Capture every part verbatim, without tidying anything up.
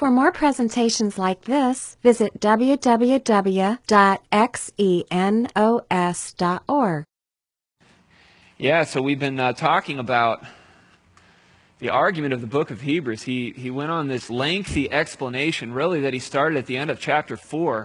For more presentations like this, visit w w w dot xenos dot org. Yeah, so we've been uh, talking about the argument of the book of Hebrews. He, he went on this lengthy explanation, really, that he started at the end of chapter four.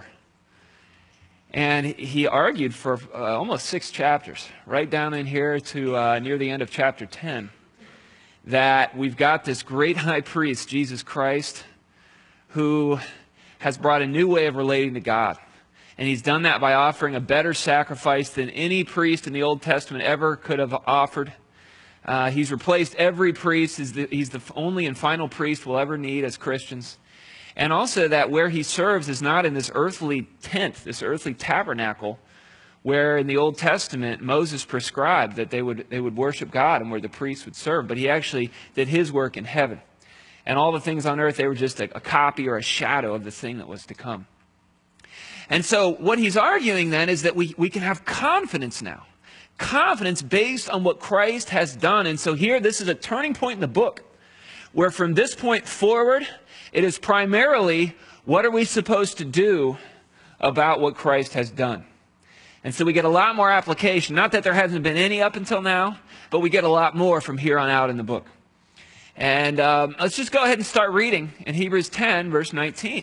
And he argued for uh, almost six chapters, right down in here to uh, near the end of chapter ten, that we've got this great high priest, Jesus Christ, who has brought a new way of relating to God. And he's done that by offering a better sacrifice than any priest in the Old Testament ever could have offered. Uh, he's replaced every priest. He's the, he's the only and final priest we'll ever need as Christians. And also that where he serves is not in this earthly tent, this earthly tabernacle, where in the Old Testament Moses prescribed that they would, they would worship God and where the priests would serve. But he actually did his work in heaven. And all the things on earth, they were just a, a copy or a shadow of the thing that was to come. And so what he's arguing then is that we, we can have confidence now. Confidence based on what Christ has done. And so here, this is a turning point in the book, where from this point forward, it is primarily, what are we supposed to do about what Christ has done? And so we get a lot more application. Not that there hasn't been any up until now, but we get a lot more from here on out in the book. And um, let's just go ahead and start reading in Hebrews ten, verse nineteen.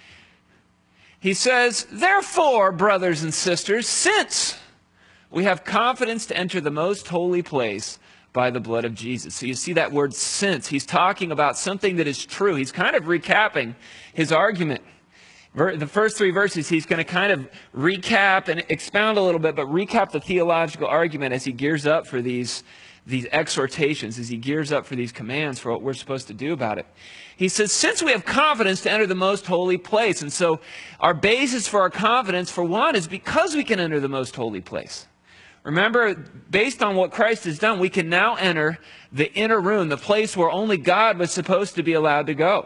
He says, "Therefore, brothers and sisters, since we have confidence to enter the most holy place by the blood of Jesus." So you see that word "since." He's talking about something that is true. He's kind of recapping his argument. The first three verses, he's going to kind of recap and expound a little bit, but recap the theological argument as he gears up for these, these exhortations, as he gears up for these commands for what we're supposed to do about it. He says, since we have confidence to enter the most holy place. And so our basis for our confidence, for one, is because we can enter the most holy place. Remember, based on what Christ has done, we can now enter the inner room, the place where only God was supposed to be allowed to go.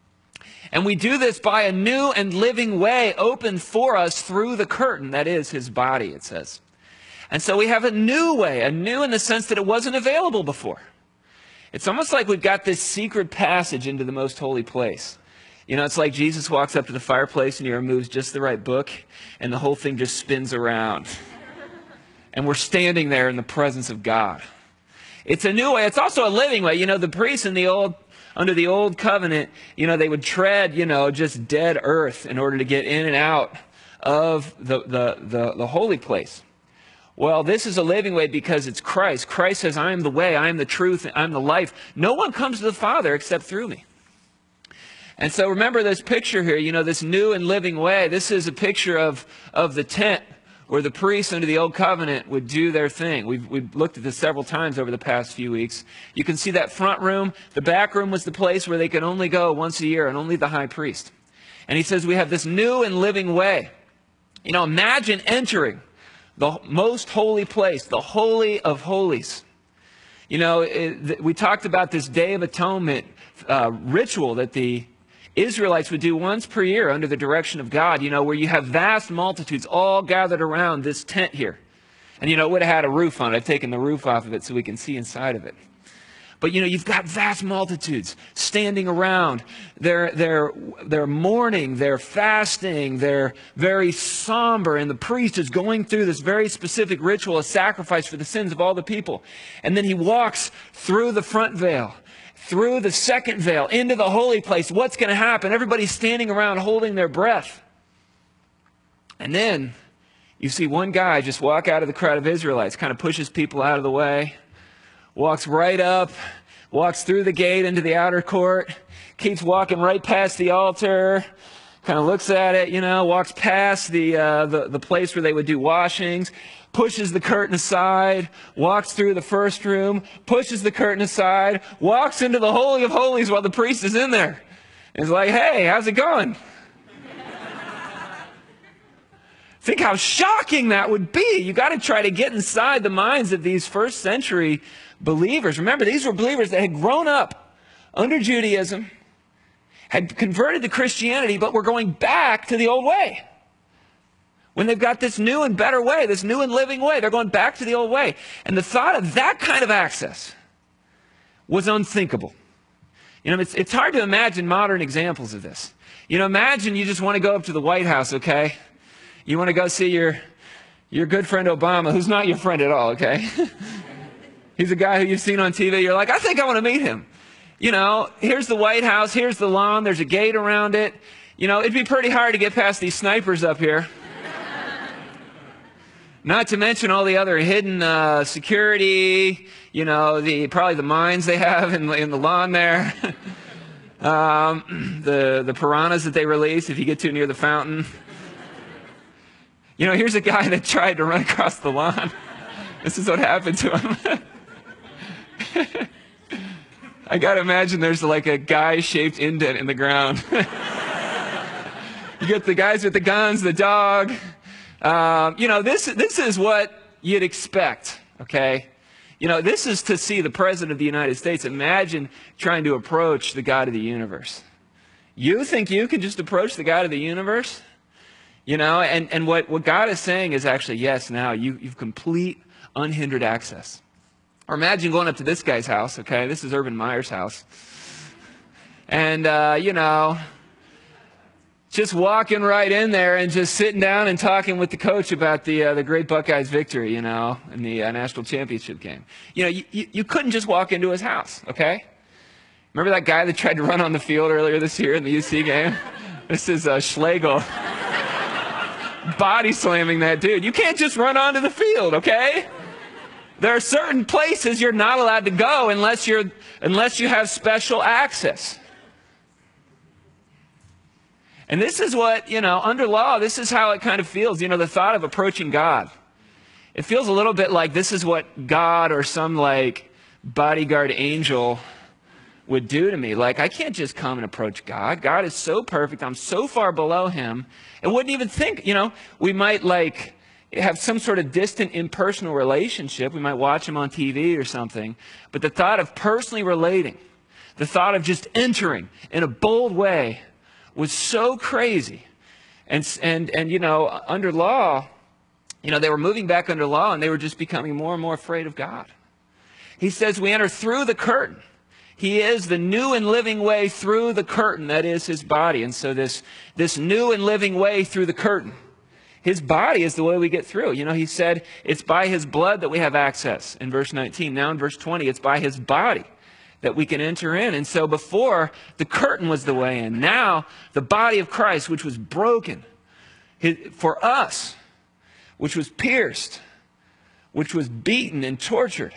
And we do this by a new and living way opened for us through the curtain, that is, his body, it says. And so we have a new way, a new in the sense that it wasn't available before. It's almost like we've got this secret passage into the most holy place. You know, it's like Jesus walks up to the fireplace and he removes just the right book, and the whole thing just spins around. And we're standing there in the presence of God. It's a new way. It's also a living way. You know, the priests in the old, under the old covenant, you know, they would tread, you know, just dead earth in order to get in and out of the, the, the, the holy place. Well, this is a living way because it's Christ. Christ says, I am the way, I am the truth, I am the life. No one comes to the Father except through me. And so remember this picture here, you know, this new and living way. This is a picture of, of the tent where the priests under the old covenant would do their thing. We've, we've looked at this several times over the past few weeks. You can see that front room. The back room was the place where they could only go once a year, and only the high priest. And he says we have this new and living way. You know, imagine entering the most holy place, the Holy of Holies. You know, it, we talked about this Day of Atonement uh, ritual that the Israelites would do once per year under the direction of God, you know, where you have vast multitudes all gathered around this tent here. And, you know, it would have had a roof on it. I've taken the roof off of it so we can see inside of it. But, you know, you've got vast multitudes standing around. They're, they're, they're mourning, they're fasting, they're very somber, and the priest is going through this very specific ritual, a sacrifice for the sins of all the people. And then he walks through the front veil, through the second veil, into the holy place. What's going to happen? Everybody's standing around holding their breath. And then you see one guy just walk out of the crowd of Israelites, kind of pushes people out of the way, walks right up, walks through the gate into the outer court, keeps walking right past the altar, kind of looks at it, you know, walks past the, uh, the, the place where they would do washings, pushes the curtain aside, walks through the first room, pushes the curtain aside, walks into the Holy of Holies while the priest is in there. And he's like, hey, how's it going? Think how shocking that would be. You got to try to get inside the minds of these first century believers. Remember, these were believers that had grown up under Judaism, had converted to Christianity, but were going back to the old way. When they've got this new and better way, this new and living way, they're going back to the old way. And the thought of that kind of access was unthinkable. You know, it's, it's hard to imagine modern examples of this. You know, imagine you just want to go up to the White House, okay? You want to go see your, your good friend Obama, who's not your friend at all, okay? He's a guy who you've seen on T V. You're like, I think I want to meet him. You know, here's the White House, here's the lawn, there's a gate around it. You know, it'd be pretty hard to get past these snipers up here. Not to mention all the other hidden uh, security, you know, the probably the mines they have in, in the lawn there. um, the, the piranhas that they release if you get too near the fountain. You know, here's a guy that tried to run across the lawn. This is what happened to him. I got to imagine there's like a guy-shaped indent in the ground. You get the guys with the guns, the dog. Um, you know, this, this is what you'd expect, okay? You know, this is to see the President of the United States. Imagine trying to approach the God of the universe. You think you can just approach the God of the universe? You know, and, and what, what God is saying is actually, yes, now you, you've complete, unhindered access. Or imagine going up to this guy's house, okay? This is Urban Meyer's house. And, uh, you know, just walking right in there and just sitting down and talking with the coach about the uh, the great Buckeyes victory, you know, in the uh, national championship game. You know, you, you, you couldn't just walk into his house, okay? Remember that guy that tried to run on the field earlier this year in the U C game? This is uh, Schlegel. Body slamming that dude. You can't just run onto the field, okay? There are certain places you're not allowed to go unless you're unless you have special access. And this is what, you know, under law, this is how it kind of feels. You know, the thought of approaching God. It feels a little bit like this is what God or some, like, bodyguard angel would do to me. Like, I can't just come and approach God. God is so perfect. I'm so far below him. And wouldn't even think, you know, we might, like, have some sort of distant, impersonal relationship. We might watch him on T V or something. But the thought of personally relating, the thought of just entering in a bold way was so crazy. And, and, and, you know, under law, you know, they were moving back under law and they were just becoming more and more afraid of God. He says we enter through the curtain. He is the new and living way through the curtain. That is his body. And so this, this new and living way through the curtain, his body is the way we get through. You know, he said it's by his blood that we have access in verse nineteen. Now in verse twenty, it's by his body that we can enter in. And so before, the curtain was the way in. Now, the body of Christ, which was broken for us, which was pierced, which was beaten and tortured,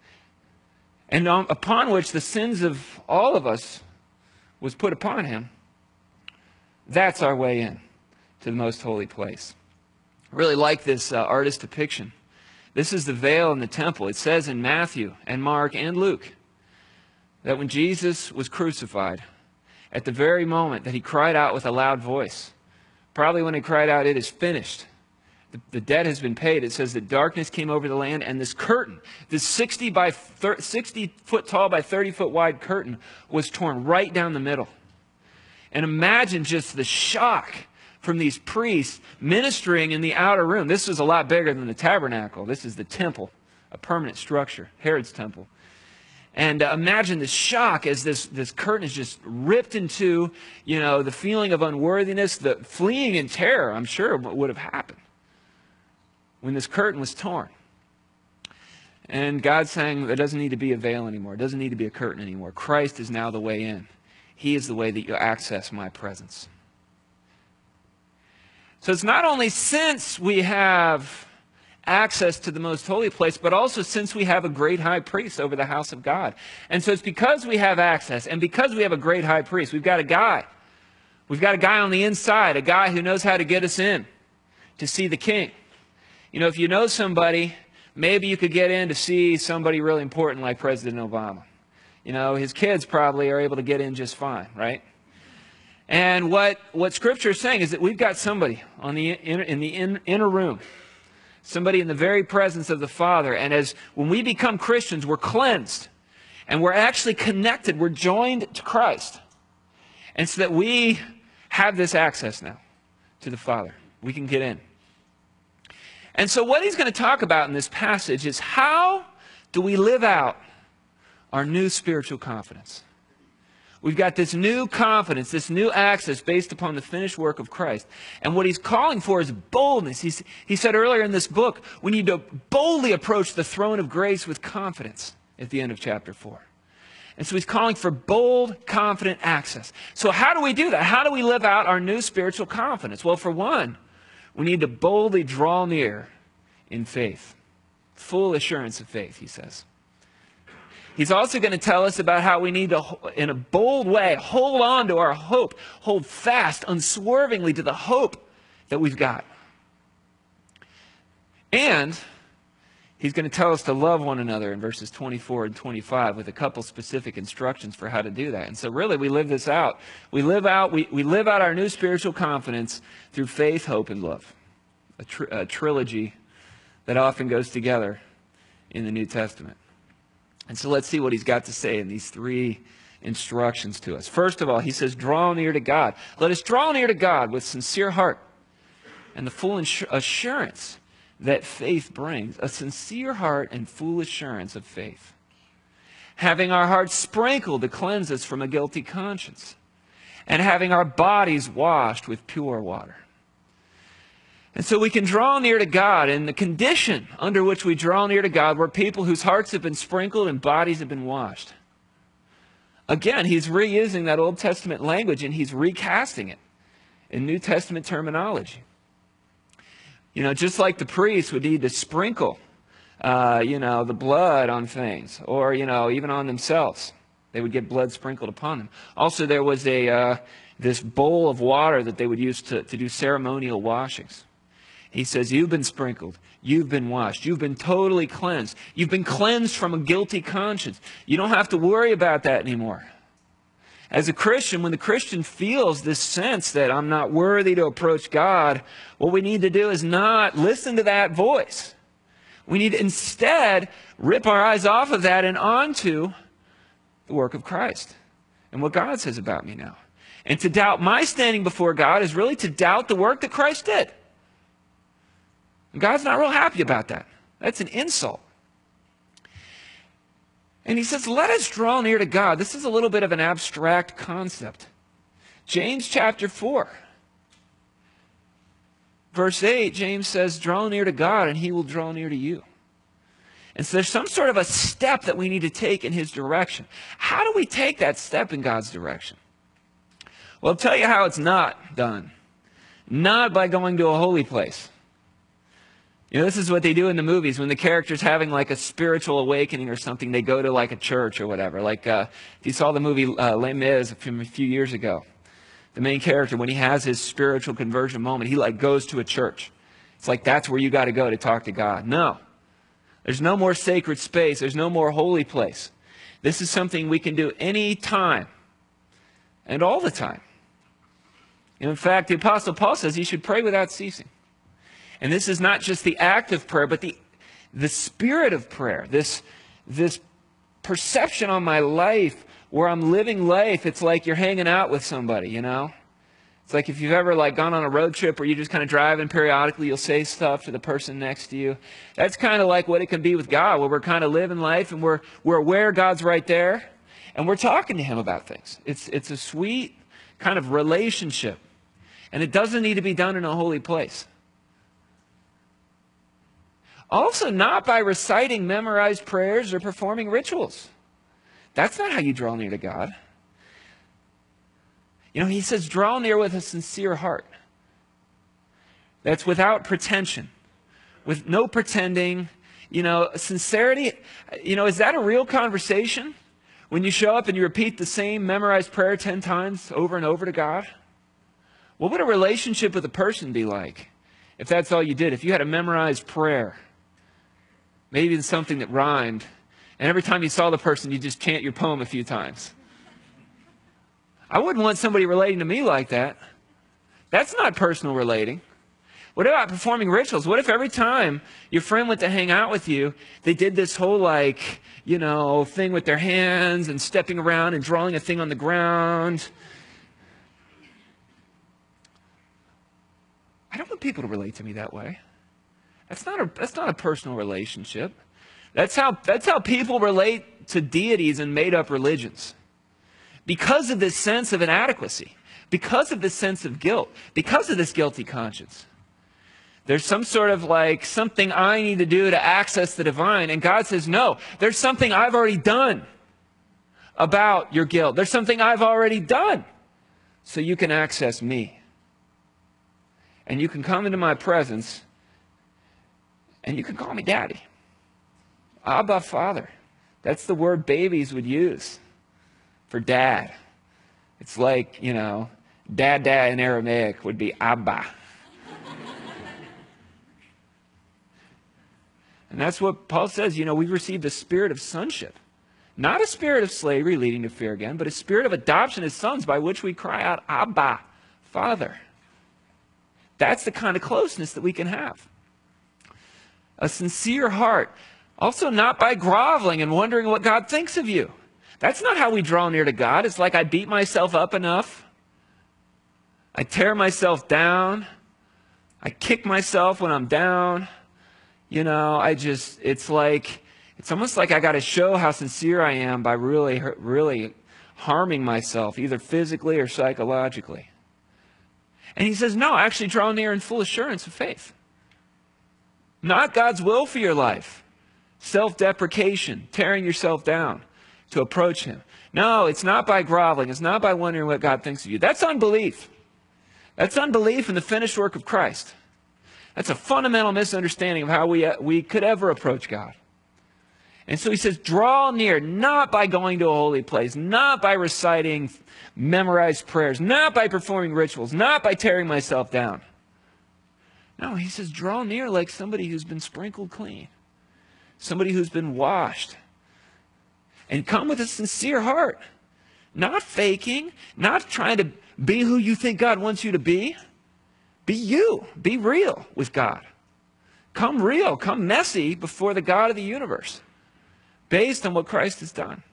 and upon which the sins of all of us was put upon him, that's our way in to the most holy place. I really like this uh, artist depiction. This is the veil in the temple. It says in Matthew and Mark and Luke that when Jesus was crucified, at the very moment that he cried out with a loud voice, probably when he cried out, "It is finished," the, the debt has been paid. It says that darkness came over the land, and this curtain, this sixty by thirty, sixty foot tall by thirty foot wide curtain, was torn right down the middle. And imagine just the shock from these priests ministering in the outer room. This was a lot bigger than the tabernacle. This is the temple, a permanent structure, Herod's temple. And uh, imagine the shock as this, this curtain is just ripped into, you know, the feeling of unworthiness, the fleeing in terror, I'm sure, would have happened when this curtain was torn. And God's saying there doesn't need to be a veil anymore. It doesn't need to be a curtain anymore. Christ is now the way in. He is the way that you access my presence. So it's not only since we have access to the most holy place, but also since we have a great high priest over the house of God. And so it's because we have access and because we have a great high priest. We've got a guy. We've got a guy on the inside, a guy who knows how to get us in to see the king. You know, if you know somebody, maybe you could get in to see somebody really important like President Obama. You know, his kids probably are able to get in just fine, right? And what, what Scripture is saying is that we've got somebody on the in, in the in, inner room, somebody in the very presence of the Father. And as when we become Christians, we're cleansed. And we're actually connected. We're joined to Christ. And so that we have this access now to the Father. We can get in. And so what he's going to talk about in this passage is how do we live out our new spiritual confidence? We've got this new confidence, this new access based upon the finished work of Christ. And what he's calling for is boldness. He's, he said earlier in this book, we need to boldly approach the throne of grace with confidence at the end of chapter four. And so he's calling for bold, confident access. So how do we do that? How do we live out our new spiritual confidence? Well, for one, we need to boldly draw near in faith. Full assurance of faith, he says. He's also going to tell us about how we need to, in a bold way, hold on to our hope. Hold fast, unswervingly to the hope that we've got. And he's going to tell us to love one another in verses twenty-four and twenty-five with a couple specific instructions for how to do that. And so really we live this out. We live out, we, we live out our new spiritual confidence through faith, hope, and love. A, tr- a trilogy that often goes together in the New Testament. And so let's see what he's got to say in these three instructions to us. First of all, he says, draw near to God. Let us draw near to God with sincere heart and the full assurance that faith brings. A sincere heart and full assurance of faith. Having our hearts sprinkled to cleanse us from a guilty conscience. And having our bodies washed with pure water. And so we can draw near to God, and the condition under which we draw near to God, we're people whose hearts have been sprinkled and bodies have been washed. Again, he's reusing that Old Testament language and he's recasting it in New Testament terminology. You know, just like the priests would need to sprinkle, uh, you know, the blood on things, or, you know, even on themselves. They would get blood sprinkled upon them. Also, there was a uh, this bowl of water that they would use to, to do ceremonial washings. He says, you've been sprinkled. You've been washed. You've been totally cleansed. You've been cleansed from a guilty conscience. You don't have to worry about that anymore. As a Christian, when the Christian feels this sense that I'm not worthy to approach God, what we need to do is not listen to that voice. We need to instead rip our eyes off of that and onto the work of Christ and what God says about me now. And to doubt my standing before God is really to doubt the work that Christ did. And God's not real happy about that. That's an insult. And he says, let us draw near to God. This is a little bit of an abstract concept. James chapter four. Verse eight, James says, draw near to God and he will draw near to you. And so there's some sort of a step that we need to take in his direction. How do we take that step in God's direction? Well, I'll tell you how it's not done. Not by going to a holy place. You know, this is what they do in the movies. When the character's having like a spiritual awakening or something, they go to like a church or whatever. Like uh, if you saw the movie uh, Les Mis from a few years ago, the main character, when he has his spiritual conversion moment, he like goes to a church. It's like that's where you got to go to talk to God. No. There's no more sacred space. There's no more holy place. This is something we can do any time and all the time. In fact, the Apostle Paul says you should pray without ceasing. And this is not just the act of prayer, but the, the spirit of prayer. This, this perception on my life where I'm living life. It's like you're hanging out with somebody, you know. It's like if you've ever like gone on a road trip where you just kind of drive and periodically you'll say stuff to the person next to you. That's kind of like what it can be with God, where we're kind of living life and we're, we're aware God's right there and we're talking to him about things. It's, it's a sweet kind of relationship. And it doesn't need to be done in a holy place. Also, not by reciting memorized prayers or performing rituals. That's not how you draw near to God. You know, he says, draw near with a sincere heart. That's without pretension, with no pretending. You know, sincerity, you know, is that a real conversation? When you show up and you repeat the same memorized prayer ten times over and over to God? What would a relationship with a person be like if that's all you did? If you had a memorized prayer, maybe it's something that rhymed, and every time you saw the person, you just chant your poem a few times. I wouldn't want somebody relating to me like that. That's not personal relating. What about performing rituals? What if every time your friend went to hang out with you, they did this whole like, you know, thing with their hands and stepping around and drawing a thing on the ground? I don't want people to relate to me that way. That's not a, that's not a personal relationship. That's how, that's how people relate to deities in made-up religions. because of this sense of inadequacy, because of this sense of guilt, because of this guilty conscience. There's some sort of like something I need to do to access the divine. And God says, no, there's something I've already done about your guilt. There's something I've already done so you can access me. And you can come into my presence and you can call me daddy. Abba, Father. That's the word babies would use for dad. It's like, you know, dad, dad in Aramaic would be Abba. And that's what Paul says, you know, we've received a spirit of sonship. Not a spirit of slavery leading to fear again, but a spirit of adoption as sons by which we cry out, Abba, Father. That's the kind of closeness that we can have. A sincere heart. Also not by groveling and wondering what God thinks of you. That's not how we draw near to God. It's like I beat myself up enough. I tear myself down. I kick myself when I'm down. You know, I just, it's like, it's almost like I got to show how sincere I am by really, really harming myself, either physically or psychologically. And he says, no, actually draw near in full assurance of faith. Not God's will for your life. Self-deprecation, tearing yourself down to approach him. No, it's not by groveling. It's not by wondering what God thinks of you. That's unbelief. That's unbelief in the finished work of Christ. That's a fundamental misunderstanding of how we, uh, we could ever approach God. And so he says, draw near, not by going to a holy place, not by reciting memorized prayers, not by performing rituals, not by tearing myself down. No, he says, draw near like somebody who's been sprinkled clean, somebody who's been washed. And come with a sincere heart, not faking, not trying to be who you think God wants you to be. Be you. Be real with God. Come real. Come messy before the God of the universe based on what Christ has done.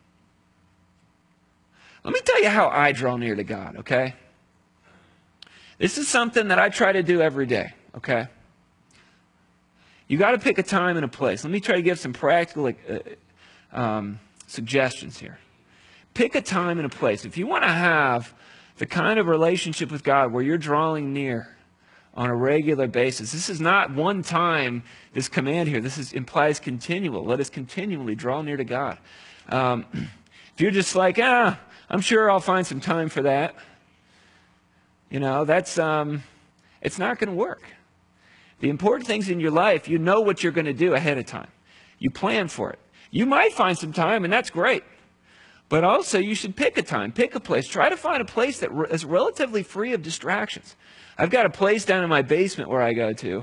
Let me tell you how I draw near to God, okay? This is something that I try to do every day, okay? You got to pick a time and a place. Let me try to give some practical uh, um, suggestions here. Pick a time and a place. If you want to have the kind of relationship with God where you're drawing near on a regular basis. This is not one time, this command here. This is, implies continual. Let us continually draw near to God. Um, if you're just like, ah, I'm sure I'll find some time for that. You know, that's, um, it's not going to work. The important things in your life, you know what you're going to do ahead of time. You plan for it. You might find some time, and that's great. But also, you should pick a time, pick a place. Try to find a place that is relatively free of distractions. I've got a place down in my basement where I go to.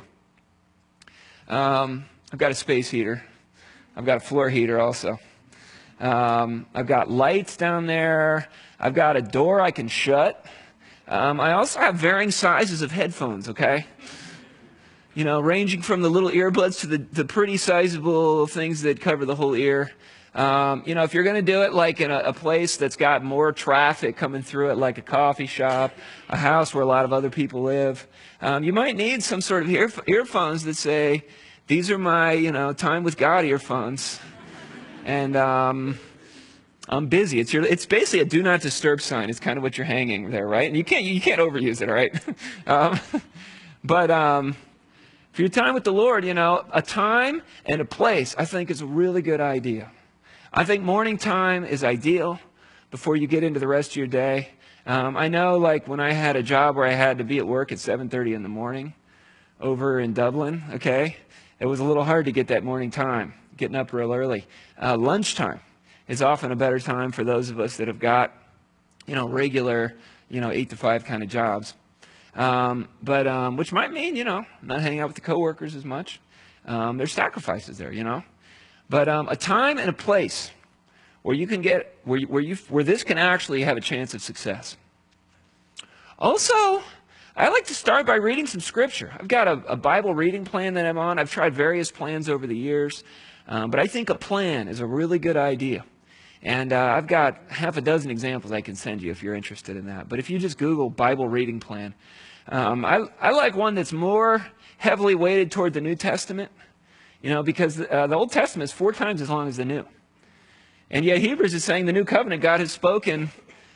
Um, I've got a space heater. I've got a floor heater also. Um, I've got lights down there. I've got a door I can shut. Um, I also have varying sizes of headphones, okay? You know, ranging from the little earbuds to the, the pretty sizable things that cover the whole ear. Um, you know, if you're going to do it like in a, a place that's got more traffic coming through it, like a coffee shop, a house where a lot of other people live, um, you might need some sort of ear, earphones that say, these are my, you know, time with God earphones. And um, I'm busy. It's your, it's basically a do not disturb sign. It's kind of what you're hanging there, right? And you can't, you can't overuse it, all right? um, but um, for your time with the Lord, you know, a time and a place, I think, is a really good idea. I think morning time is ideal before you get into the rest of your day. Um, I know, like, when I had a job where I had to be at work at seven thirty in the morning over in Dublin, okay, it was a little hard to get that morning time, getting up real early. Uh, lunchtime is often a better time for those of us that have got, you know, regular, you know, eight to five kind of jobs. Um, but, um, which might mean, you know, not hanging out with the coworkers as much. Um, there's sacrifices there, you know. But um, a time and a place where you can get, where, you, where, you, where this can actually have a chance of success. Also, I like to start by reading some scripture. I've got a, a Bible reading plan that I'm on. I've tried various plans over the years. Um, but I think a plan is a really good idea. And uh, I've got half a dozen examples I can send you if you're interested in that. But if you just Google Bible reading plan, um, I, I like one that's more heavily weighted toward the New Testament. You know, because uh, the Old Testament is four times as long as the New. And yet Hebrews is saying the New Covenant, God has spoken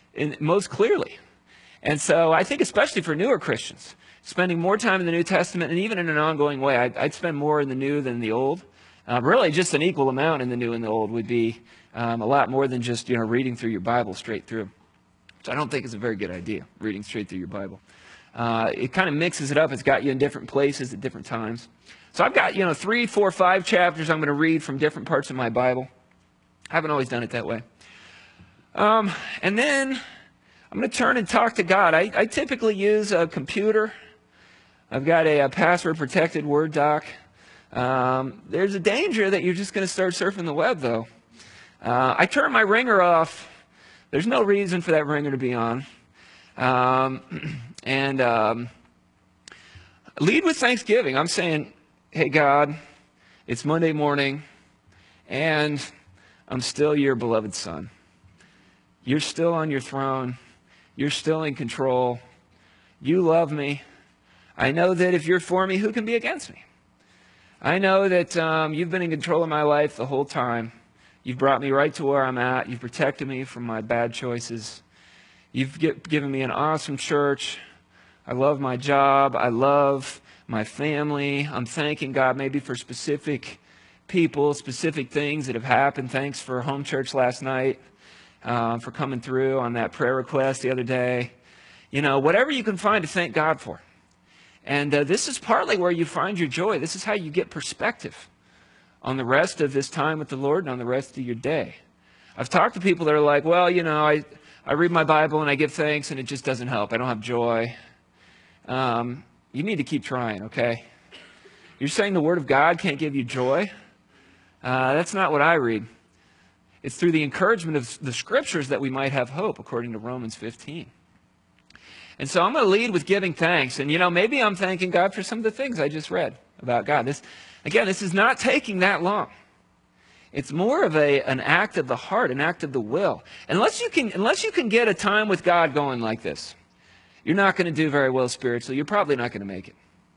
in, most clearly. And so I think especially for newer Christians, spending more time in the New Testament, and even in an ongoing way, I'd, I'd spend more in the New than the Old. Uh, really, just an equal amount in the New and the Old would be um, a lot more than just, you know, reading through your Bible straight through. Which I don't think is a very good idea, reading straight through your Bible. Uh, it kind of mixes it up. It's got you in different places at different times. So I've got, you know, three, four, five chapters I'm going to read from different parts of my Bible. I haven't always done it that way. Um, and then I'm going to turn and talk to God. I, I typically use a computer. I've got a, a password-protected Word doc. Um, there's a danger that you're just going to start surfing the web, though. Uh, I turn my ringer off. There's no reason for that ringer to be on. Um, and um, lead with thanksgiving. I'm saying, hey, God, it's Monday morning, and I'm still your beloved son. You're still on your throne. You're still in control. You love me. I know that if you're for me, who can be against me? I know that um, you've been in control of my life the whole time. You've brought me right to where I'm at. You've protected me from my bad choices. You've get, given me an awesome church. I love my job. I love my family. I'm thanking God maybe for specific people, specific things that have happened. Thanks for home church last night, uh, for coming through on that prayer request the other day. You know, whatever you can find to thank God for. And uh, this is partly where you find your joy. This is how you get perspective on the rest of this time with the Lord and on the rest of your day. I've talked to people that are like, well, you know, I, I read my Bible and I give thanks and it just doesn't help. I don't have joy. Um, you need to keep trying, okay? You're saying the Word of God can't give you joy? Uh, that's not what I read. It's through the encouragement of the Scriptures that we might have hope, according to Romans fifteen. And so I'm going to lead with giving thanks. And, you know, maybe I'm thanking God for some of the things I just read about God. This, again, this is not taking that long. It's more of a, an act of the heart, an act of the will. Unless you can, unless you can get a time with God going like this, you're not going to do very well spiritually. You're probably not going to make it.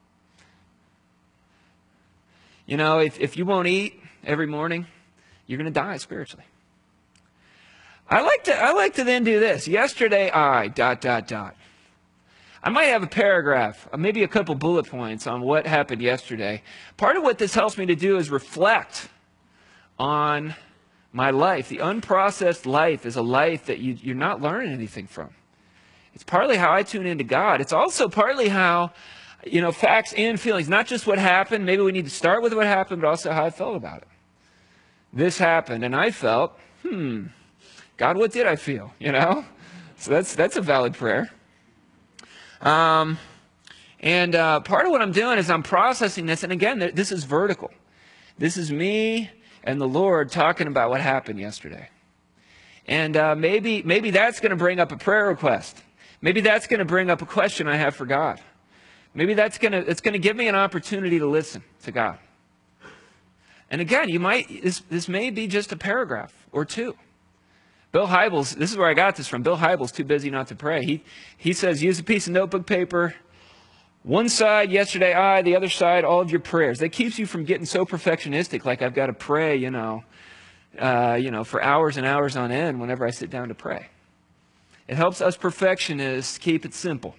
You know, if, if you won't eat every morning, you're going to die spiritually. I like to, I like to then do this. Yesterday, I, dot, dot, dot. I might have a paragraph, maybe a couple bullet points on what happened yesterday. Part of what this helps me to do is reflect on my life. The unprocessed life is a life that you, you're not learning anything from. It's partly how I tune into God. It's also partly how, you know, facts and feelings, not just what happened. Maybe we need to start with what happened, but also how I felt about it. This happened, and I felt, hmm, God, what did I feel? You know? So that's, that's a valid prayer. Um, and uh, part of what I'm doing is I'm processing this. And again, this is vertical. This is me and the Lord talking about what happened yesterday. And uh, maybe, maybe that's going to bring up a prayer request. Maybe that's going to bring up a question I have for God. Maybe that's going to, it's going to give me an opportunity to listen to God. And again, you might, this, this may be just a paragraph or two. Bill Hybels, this is where I got this from. Bill Hybels, too busy not to pray. He, he says, use a piece of notebook paper. One side, yesterday, I, the other side, all of your prayers. That keeps you from getting so perfectionistic, like I've got to pray, you know, uh, you know, for hours and hours on end whenever I sit down to pray. It helps us perfectionists keep it simple.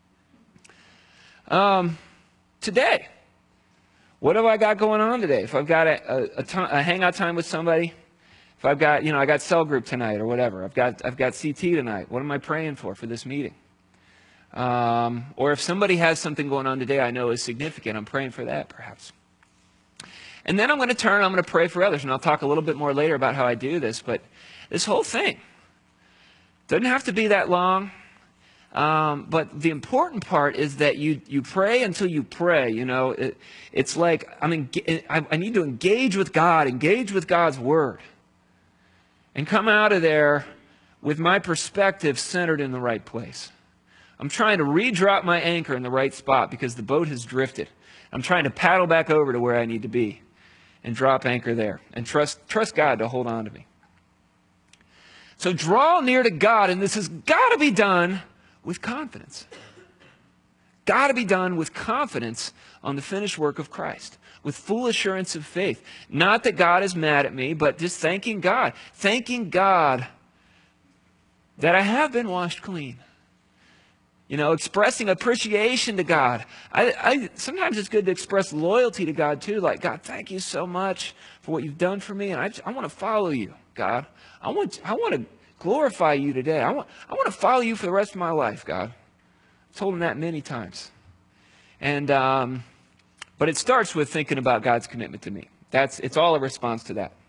Um, today, what have I got going on today? If I've got a, a, a, t- a hangout time with somebody, if I've got, you know, I got cell group tonight or whatever, I've got, I've got C T tonight, what am I praying for for this meeting? Um, or if somebody has something going on today I know is significant, I'm praying for that perhaps. And then I'm going to turn, I'm going to pray for others, and I'll talk a little bit more later about how I do this, but this whole thing doesn't have to be that long. Um, but the important part is that you, you pray until you pray. You know, it, it's like I'm en- I, I need to engage with God, engage with God's Word, and come out of there with my perspective centered in the right place. I'm trying to redrop my anchor in the right spot because the boat has drifted. I'm trying to paddle back over to where I need to be and drop anchor there and trust, trust God to hold on to me. So draw near to God, and this has got to be done with confidence. Got to be done with confidence on the finished work of Christ, with full assurance of faith. Not that God is mad at me, but just thanking God. Thanking God that I have been washed clean. You know, expressing appreciation to God. I, I sometimes it's good to express loyalty to God too. Like, God, thank you so much for what you've done for me, and I, just, I want to follow you, God. I want I want to glorify you today. I want I want to follow you for the rest of my life, God. I've told him that many times. And um, but it starts with thinking about God's commitment to me. That's it's all a response to that.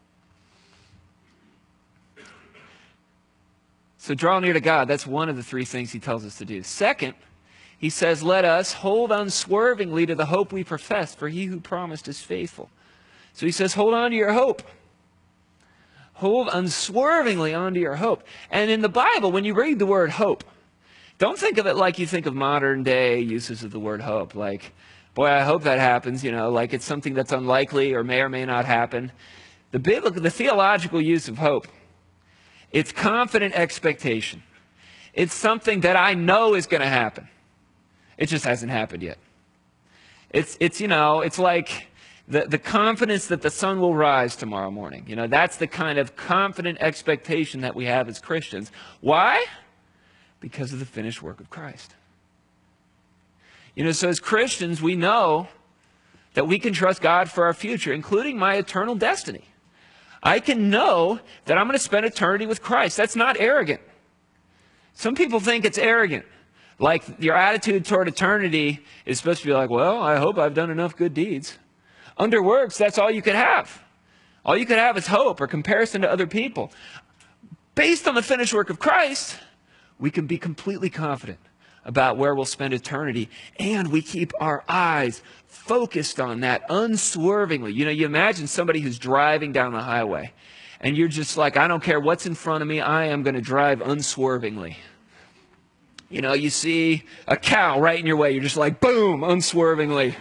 So draw near to God. That's one of the three things he tells us to do. Second, he says, let us hold unswervingly to the hope we profess, for he who promised is faithful. So he says, hold on to your hope. Hold unswervingly on to your hope. And in the Bible, when you read the word hope, don't think of it like you think of modern day uses of the word hope. Like, boy, I hope that happens, you know, like it's something that's unlikely or may or may not happen. The biblical, the theological use of hope, it's confident expectation. It's something that I know is going to happen. It just hasn't happened yet. It's, it's you know, it's like the, the confidence that the sun will rise tomorrow morning. You know, that's the kind of confident expectation that we have as Christians. Why? Because of the finished work of Christ. You know, so as Christians, we know that we can trust God for our future, including my eternal destiny. I can know that I'm going to spend eternity with Christ. That's not arrogant. Some people think it's arrogant. Like your attitude toward eternity is supposed to be like, well, I hope I've done enough good deeds. Under works, that's all you could have. All you could have is hope or comparison to other people. Based on the finished work of Christ, we can be completely confident about where we'll spend eternity, and we keep our eyes focused on that unswervingly. You know, you imagine somebody who's driving down the highway, and you're just like, I don't care what's in front of me, I am going to drive unswervingly. You know, you see a cow right in your way, you're just like, boom, unswervingly.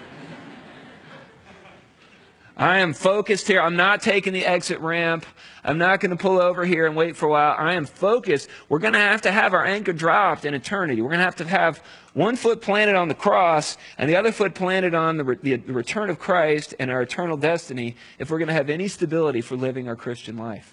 I am focused here. I'm not taking the exit ramp. I'm not going to pull over here and wait for a while. I am focused. We're going to have to have our anchor dropped in eternity. We're going to have to have one foot planted on the cross and the other foot planted on the, re- the return of Christ and our eternal destiny if we're going to have any stability for living our Christian life.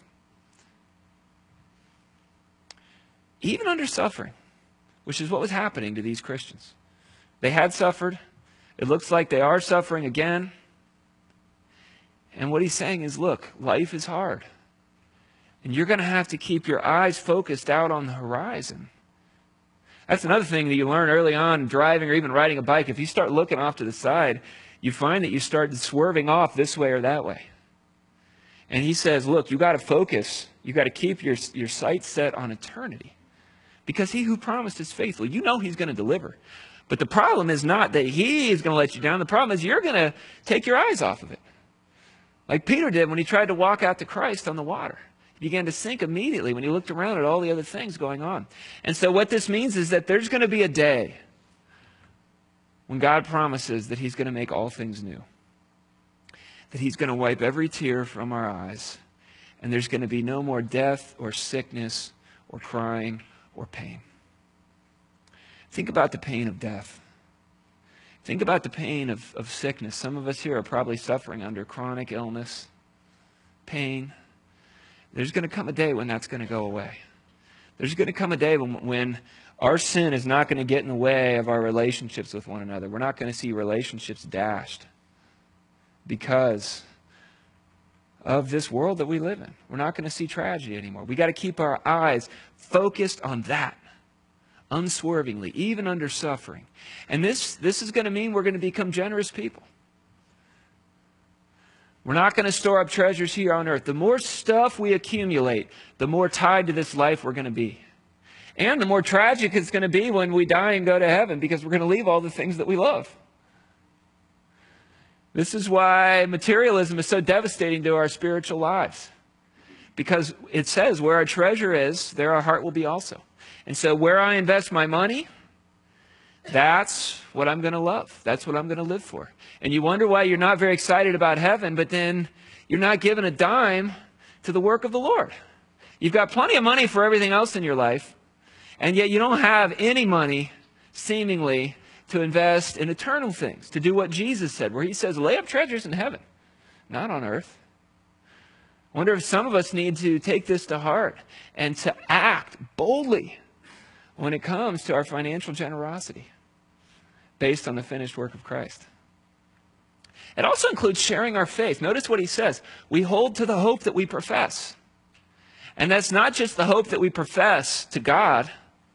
Even under suffering, which is what was happening to these Christians. They had suffered. It looks like they are suffering again. And what he's saying is, look, life is hard. And you're going to have to keep your eyes focused out on the horizon. That's another thing that you learn early on driving or even riding a bike. If you start looking off to the side, you find that you start swerving off this way or that way. And he says, look, you got to focus. You got to keep your, your sights set on eternity. Because he who promised is faithful. You know he's going to deliver. But the problem is not that he is going to let you down. The problem is you're going to take your eyes off of it. Like Peter did when he tried to walk out to Christ on the water. He began to sink immediately when he looked around at all the other things going on. And so what this means is that there's going to be a day when God promises that he's going to make all things new. That he's going to wipe every tear from our eyes. And there's going to be no more death or sickness or crying or pain. Think about the pain of death. Think about the pain of, of sickness. Some of us here are probably suffering under chronic illness, pain. There's going to come a day when that's going to go away. There's going to come a day when, when our sin is not going to get in the way of our relationships with one another. We're not going to see relationships dashed because of this world that we live in. We're not going to see tragedy anymore. We got to keep our eyes focused on that. Unswervingly, even under suffering. And this, this is going to mean we're going to become generous people. We're not going to store up treasures here on earth. The more stuff we accumulate, the more tied to this life we're going to be. And the more tragic it's going to be when we die and go to heaven, because we're going to leave all the things that we love. This is why materialism is so devastating to our spiritual lives. Because it says where our treasure is, there our heart will be also. And so where I invest my money, that's what I'm going to love. That's what I'm going to live for. And you wonder why you're not very excited about heaven, but then you're not giving a dime to the work of the Lord. You've got plenty of money for everything else in your life, and yet you don't have any money, seemingly, to invest in eternal things, to do what Jesus said, where he says, lay up treasures in heaven, not on earth. I wonder if some of us need to take this to heart and to act boldly when it comes to our financial generosity based on the finished work of Christ. It also includes sharing our faith. Notice what he says. We hold to the hope that we profess. And that's not just the hope that we profess to God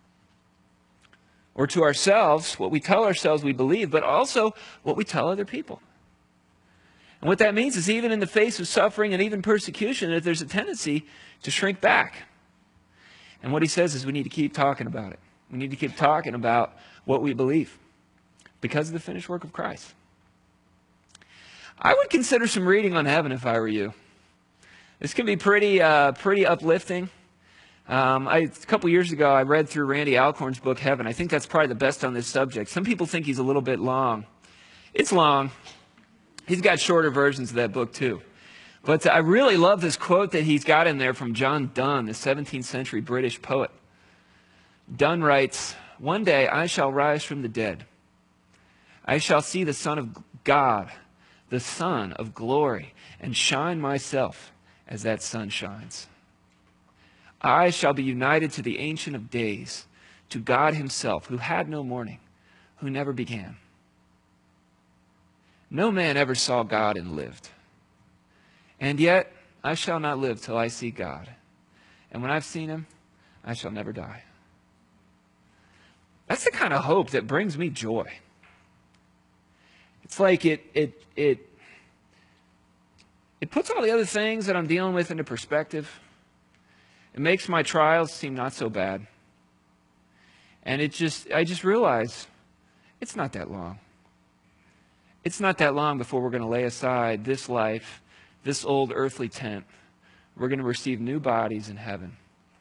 or to ourselves, what we tell ourselves we believe, but also what we tell other people. And what that means is even in the face of suffering and even persecution, that there's a tendency to shrink back. And what he says is we need to keep talking about it. We need to keep talking about what we believe because of the finished work of Christ. I would consider some reading on heaven if I were you. This can be pretty, uh, pretty uplifting. Um, I, a couple years ago, I read through Randy Alcorn's book, Heaven. I think that's probably the best on this subject. Some people think he's a little bit long. It's long. He's got shorter versions of that book, too. But I really love this quote that he's got in there from John Donne, the seventeenth century British poet. Donne writes, "One day I shall rise from the dead. I shall see the Son of God, the Son of glory, and shine myself as that sun shines. I shall be united to the Ancient of Days, to God himself, who had no morning, who never began. No man ever saw God and lived. And yet I shall not live till I see God. And when I've seen him, I shall never die." That's the kind of hope that brings me joy. It's like it, it, it, it puts all the other things that I'm dealing with into perspective. It makes my trials seem not so bad. And it just, I just realize it's not that long. It's not that long before we're going to lay aside this life, this old earthly tent. We're going to receive new bodies in heaven.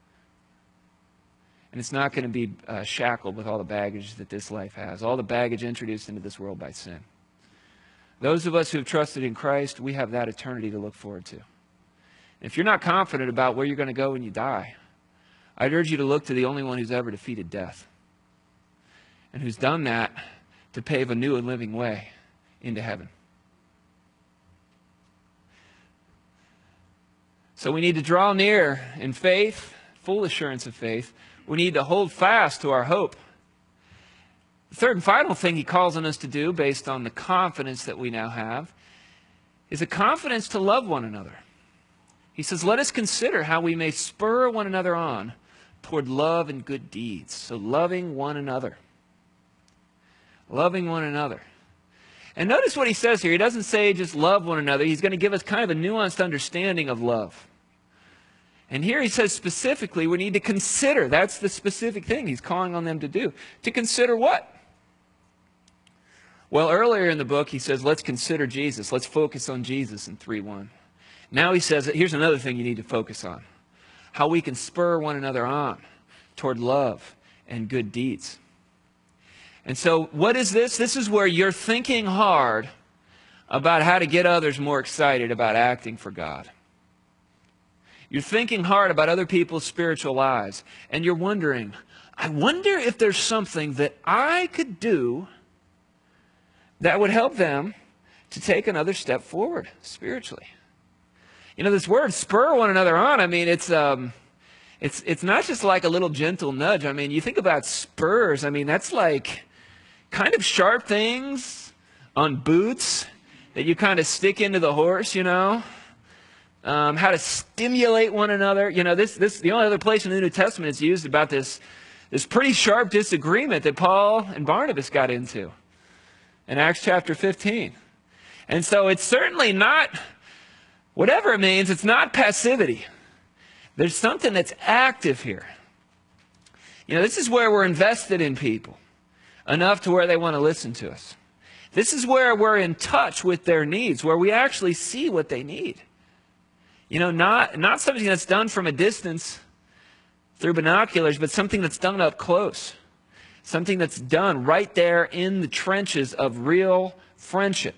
And it's not going to be uh, shackled with all the baggage that this life has, all the baggage introduced into this world by sin. Those of us who have trusted in Christ, we have that eternity to look forward to. If you're not confident about where you're going to go when you die, I'd urge you to look to the only one who's ever defeated death and who's done that to pave a new and living way into heaven. So we need to draw near in faith, full assurance of faith. We need to hold fast to our hope. The third and final thing he calls on us to do, based on the confidence that we now have, is a confidence to love one another. He says, let us consider how we may spur one another on toward love and good deeds. So loving one another. Loving one another. And notice what he says here. He doesn't say just love one another. He's going to give us kind of a nuanced understanding of love. And here he says specifically we need to consider. That's the specific thing he's calling on them to do. To consider what? Well, earlier in the book he says let's consider Jesus. Let's focus on Jesus in three one. Now he says that here's another thing you need to focus on. How we can spur one another on toward love and good deeds. And so what is this? This is where you're thinking hard about how to get others more excited about acting for God. You're thinking hard about other people's spiritual lives. And you're wondering, I wonder if there's something that I could do that would help them to take another step forward spiritually. You know, this word spur one another on, I mean, it's um, it's it's not just like a little gentle nudge. I mean, you think about spurs, I mean, that's like kind of sharp things on boots that you kind of stick into the horse, you know. Um, how to stimulate one another. You know, this this the only other place in the New Testament it's used about this, this pretty sharp disagreement that Paul and Barnabas got into in Acts chapter fifteen. And so it's certainly not, whatever it means, it's not passivity. There's something that's active here. You know, this is where we're invested in people enough to where they want to listen to us. This is where we're in touch with their needs, where we actually see what they need. You know, not, not something that's done from a distance through binoculars, but something that's done up close. Something that's done right there in the trenches of real friendship.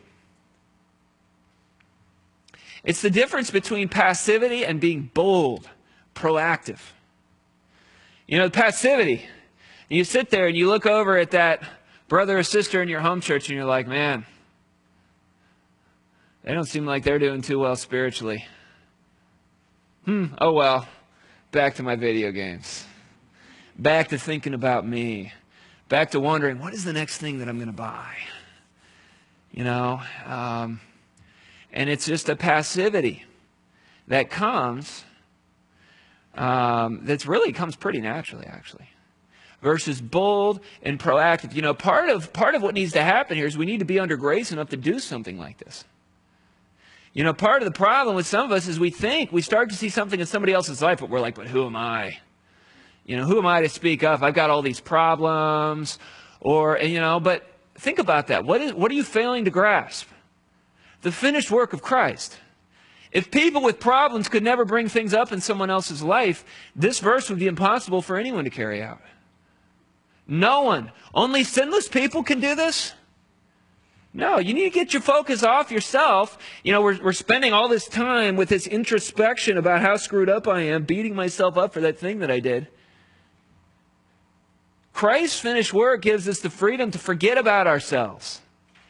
It's the difference between passivity and being bold, proactive. You know, passivity, you sit there and you look over at that brother or sister in your home church and you're like, man, they don't seem like they're doing too well spiritually. Hmm, oh well, back to my video games. Back to thinking about me. Back to wondering, what is the next thing that I'm going to buy? You know, um, and it's just a passivity that comes, um, that's really comes pretty naturally, actually. Versus bold and proactive. You know, part of, part of what needs to happen here is we need to be under grace enough to do something like this. You know, part of the problem with some of us is we think, we start to see something in somebody else's life, but we're like, but who am I? You know, who am I to speak up? I've got all these problems. Or, you know, but think about that. What is, what are you failing to grasp? The finished work of Christ. If people with problems could never bring things up in someone else's life, this verse would be impossible for anyone to carry out. No one. Only sinless people can do this? No, you need to get your focus off yourself. You know, we're, we're spending all this time with this introspection about how screwed up I am, beating myself up for that thing that I did. Christ's finished work gives us the freedom to forget about ourselves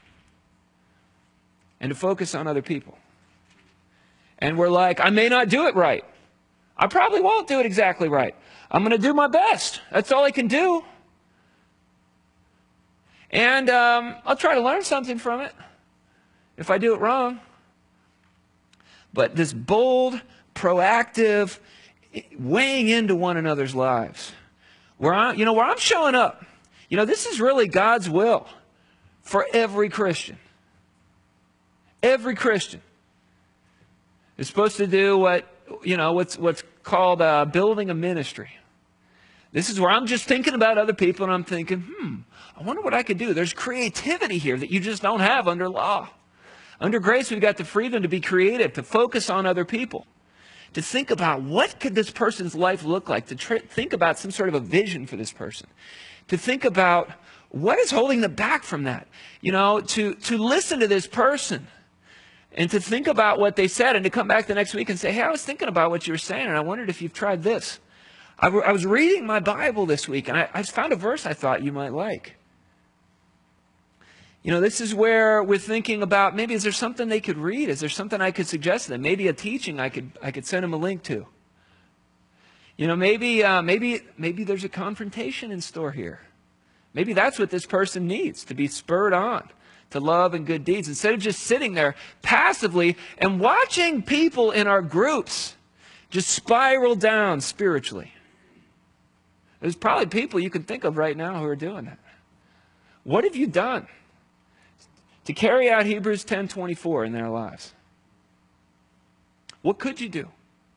and to focus on other people. And we're like, I may not do it right. I probably won't do it exactly right. I'm going to do my best. That's all I can do. And um, I'll try to learn something from it if I do it wrong. But this bold, proactive, weighing into one another's lives, where I, you know, where I'm showing up, you know, this is really God's will for every Christian. Every Christian is supposed to do what, you know, what's what's called uh, building a ministry. This is where I'm just thinking about other people and I'm thinking, hmm, I wonder what I could do. There's creativity here that you just don't have under law. Under grace, we've got the freedom to be creative, to focus on other people, to think about what could this person's life look like, to tr- think about some sort of a vision for this person, to think about what is holding them back from that, you know, to, to listen to this person and to think about what they said and to come back the next week and say, hey, I was thinking about what you were saying and I wondered if you've tried this. I, w- I was reading my Bible this week and I, I found a verse I thought you might like. You know, this is where we're thinking about, maybe is there something they could read? Is there something I could suggest to them? Maybe a teaching I could I could send them a link to. You know, maybe uh, maybe maybe there's a confrontation in store here. Maybe that's what this person needs, to be spurred on to love and good deeds, instead of just sitting there passively and watching people in our groups just spiral down spiritually. There's probably people you can think of right now who are doing that. What have you done to carry out Hebrews ten twenty-four in their lives? What could you do?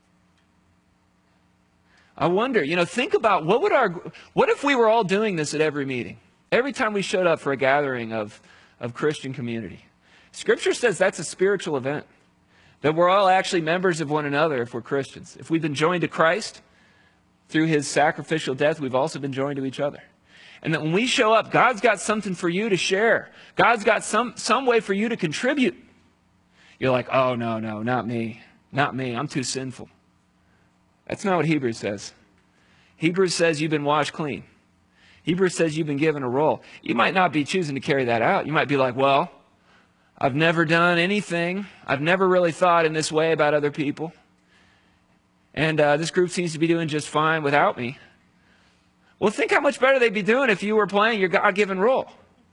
I wonder, you know, think about what would our, what if we were all doing this at every meeting? Every time we showed up for a gathering of, of Christian community. Scripture says that's a spiritual event. That we're all actually members of one another if we're Christians. If we've been joined to Christ through his sacrificial death, we've also been joined to each other. And that when we show up, God's got something for you to share. God's got some, some way for you to contribute. You're like, oh, no, no, not me. Not me. I'm too sinful. That's not what Hebrews says. Hebrews says you've been washed clean. Hebrews says you've been given a role. You might not be choosing to carry that out. You might be like, well, I've never done anything. I've never really thought in this way about other people. And uh, this group seems to be doing just fine without me. Well, think how much better they'd be doing if you were playing your God-given role.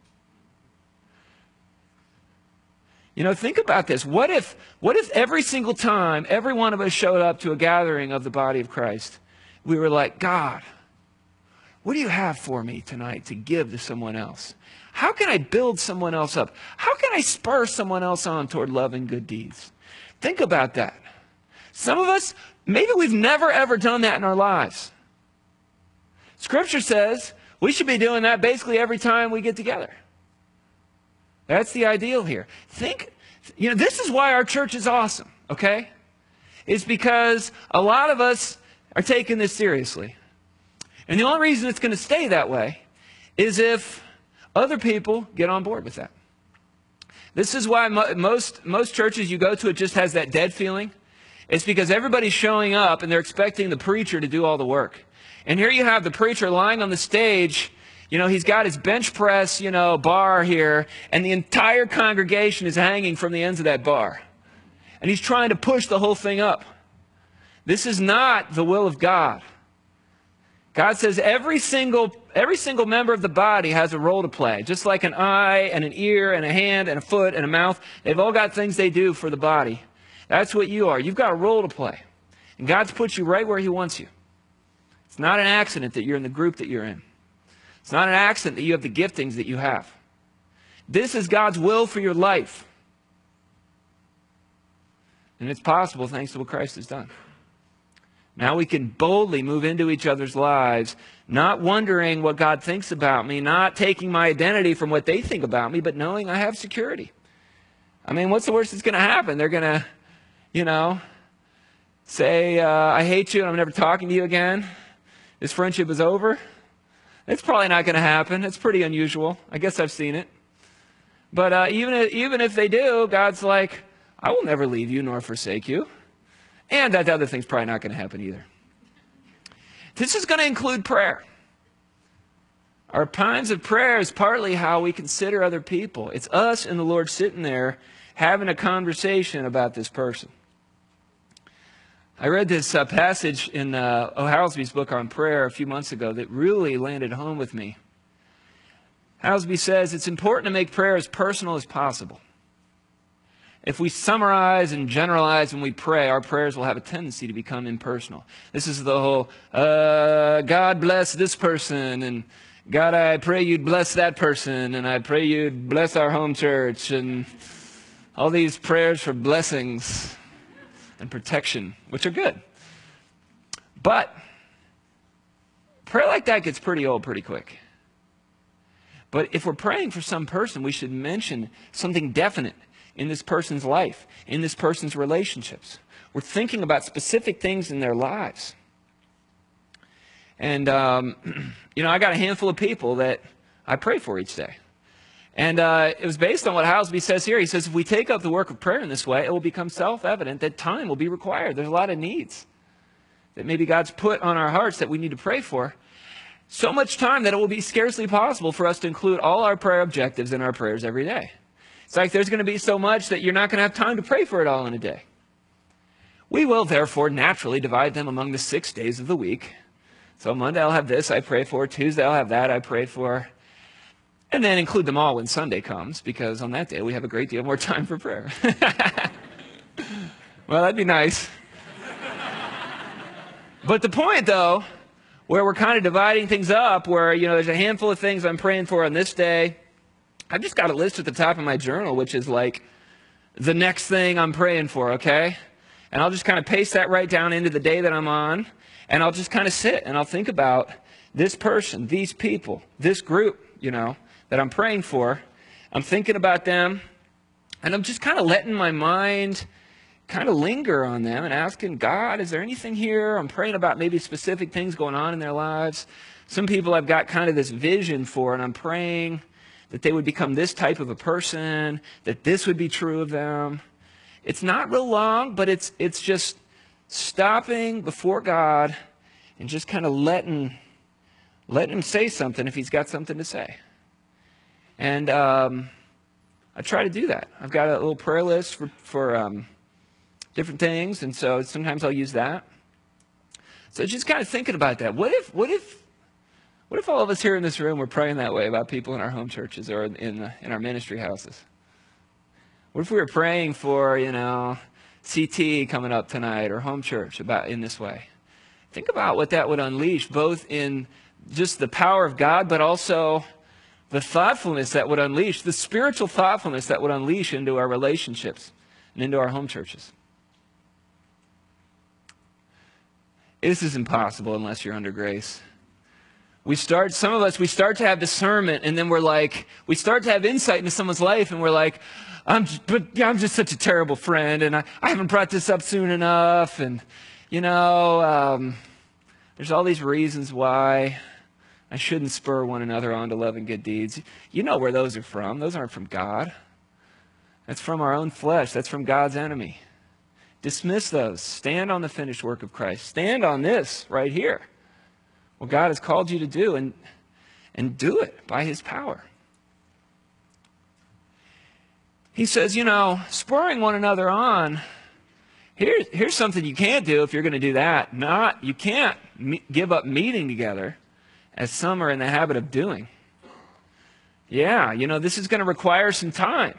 You know, think about this. What if, what if every single time every one of us showed up to a gathering of the body of Christ, we were like, God, what do you have for me tonight to give to someone else? How can I build someone else up? How can I spur someone else on toward love and good deeds? Think about that. Some of us, maybe we've never ever done that in our lives. Scripture says we should be doing that basically every time we get together. That's the ideal here. Think, you know, this is why our church is awesome, okay? It's because a lot of us are taking this seriously. And the only reason it's going to stay that way is if other people get on board with that. This is why mo- most, most churches you go to, it just has that dead feeling. It's because everybody's showing up and they're expecting the preacher to do all the work. And here you have the preacher lying on the stage. You know, he's got his bench press, you know, bar here, and the entire congregation is hanging from the ends of that bar. And he's trying to push the whole thing up. This is not the will of God. God says every single, every single member of the body has a role to play. Just like an eye and an ear and a hand and a foot and a mouth. They've all got things they do for the body. That's what you are. You've got a role to play. And God's put you right where he wants you. It's not an accident that you're in the group that you're in. It's not an accident that you have the giftings that you have. This is God's will for your life. And it's possible thanks to what Christ has done. Now we can boldly move into each other's lives, not wondering what God thinks about me, not taking my identity from what they think about me, but knowing I have security. I mean, what's the worst that's going to happen? They're going to, you know, say, uh, I hate you and I'm never talking to you again. This friendship is over. It's probably not going to happen. It's pretty unusual. I guess I've seen it. But uh, even, if, even if they do, God's like, I will never leave you nor forsake you. And that other thing's probably not going to happen either. This is going to include prayer. Our times of prayer is partly how we consider other people. It's us and the Lord sitting there having a conversation about this person. I read this uh, passage in uh, O'Halsby's book on prayer a few months ago that really landed home with me. Halsby says, it's important to make prayer as personal as possible. If we summarize and generalize when we pray, our prayers will have a tendency to become impersonal. This is the whole, uh, God bless this person, and God, I pray you'd bless that person, and I pray you'd bless our home church, and all these prayers for blessings and protection, which are good. But prayer like that gets pretty old pretty quick. But if we're praying for some person, we should mention something definite in this person's life, in this person's relationships. We're thinking about specific things in their lives. And, um, you know, I got a handful of people that I pray for each day. And uh, it was based on what Halsby says here. He says, if we take up the work of prayer in this way, it will become self-evident that time will be required. There's a lot of needs that maybe God's put on our hearts that we need to pray for. So much time that it will be scarcely possible for us to include all our prayer objectives in our prayers every day. It's like there's going to be so much that you're not going to have time to pray for it all in a day. We will, therefore, naturally divide them among the six days of the week. So Monday I'll have this I pray for. Tuesday I'll have that I pray for. And then include them all when Sunday comes, because on that day we have a great deal more time for prayer. Well, that'd be nice. But the point, though, where we're kind of dividing things up, where, you know, there's a handful of things I'm praying for on this day. I've just got a list at the top of my journal, which is like the next thing I'm praying for, okay? And I'll just kind of paste that right down into the day that I'm on, and I'll just kind of sit and I'll think about this person, these people, this group, you know, that I'm praying for. I'm thinking about them, and I'm just kind of letting my mind kind of linger on them and asking God, is there anything here? I'm praying about maybe specific things going on in their lives. Some people I've got kind of this vision for, and I'm praying that they would become this type of a person, that this would be true of them. It's not real long, but it's it's just stopping before God and just kind of letting, letting him say something if he's got something to say. And um, I try to do that. I've got a little prayer list for, for um, different things, and so sometimes I'll use that. So just kind of thinking about that. What if, what if, What if all of us here in this room were praying that way about people in our home churches or in, in, in our ministry houses? What if we were praying for, you know, C T coming up tonight or home church about in this way? Think about what that would unleash, both in just the power of God, but also the thoughtfulness that would unleash, the spiritual thoughtfulness that would unleash into our relationships and into our home churches. This is impossible unless you're under grace. We start, some of us, we start to have discernment, and then we're like, we start to have insight into someone's life, and we're like, I'm just, but yeah, I'm just such a terrible friend, and I, I haven't brought this up soon enough, and, you know, um, there's all these reasons why I shouldn't spur one another on to love and good deeds. You know where those are from. Those aren't from God. That's from our own flesh. That's from God's enemy. Dismiss those. Stand on the finished work of Christ. Stand on this right here. What God has called you to do, and, and do it by his power. He says, you know, spurring one another on Here's, here's something you can't do if you're going to do that. Not, you can't me- give up meeting together, as some are in the habit of doing. Yeah, you know, this is going to require some time.